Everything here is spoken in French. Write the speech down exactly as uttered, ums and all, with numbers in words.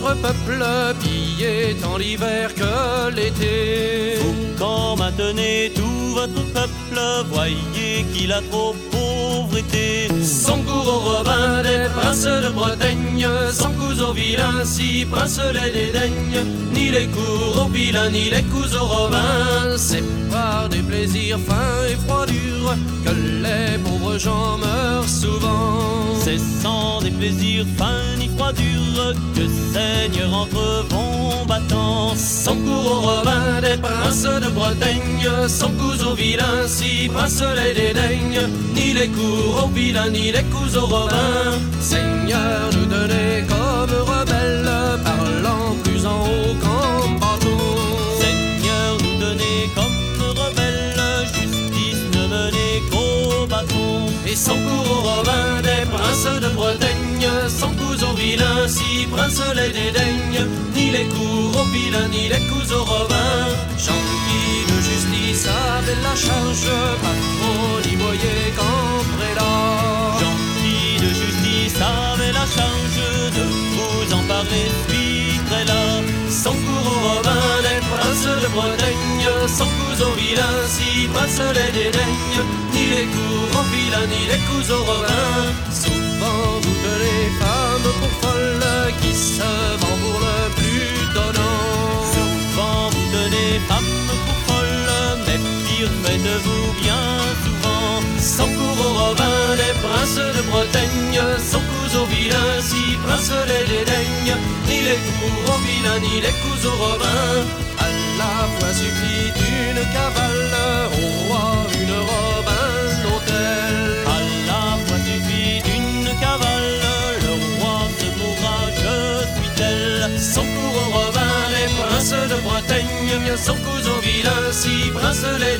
votre peuple pillé tant l'hiver que l'été. Vous qu'en maintenez tout votre peuple, voyez qu'il a trop pauvreté. Sans cours aux Robins des princes de Bretagne, sans coups aux vilains si princes les dédaignent, ni les cours aux vilains ni les coups aux Robins. C'est par des plaisirs fins et froidures que les pauvres gens meurent souvent. C'est sans des plaisirs fins ni froidures que saignent entre vents battants. Sans cours aux Robins des princes de Bretagne, sans coups aux vilains si princes les dédaignent, ni les cours aux vilains ni les coups aux Robins. Seigneur, nous donnez comme rebelles, parlant plus en haut qu'en bâton. Seigneur, nous donnez comme rebelles, justice ne menez qu'au bâton. Et sans cours aux Robins des princes de Bretagne, sans coups aux vilains si princes les dédaignent, ni les cours aux vilains ni les coups aux Robins. Gentil de justice avait la charge, pas trop n'y voyez qu'en prélat. Gentil de justice avait la charge de vous en parler, suis très là. Sans cours aux Robins des princes de Bretagne, sans coups aux vilains si princes les dédaignent, ni les cours aux vilains ni les coups aux Robins. Souvent vous tenez femmes pour folles qui se vend pour le plus donnant. Souvent vous tenez femmes pour folles, mais pire faites-vous bien souvent. Sans cours aux Robins des princes de Bretagne, sans coups aux vilains si princes les dédaignent, ni les cours aux vilains ni les coups aux Robins. À la fois suffit une cavale, au roi une robe, un hôtel. À la fois suffit d'une cavale, le roi se mourra, je suis tel. Sans cours aux Robins les princes de Bretagne, sans coups aux vilains si princes les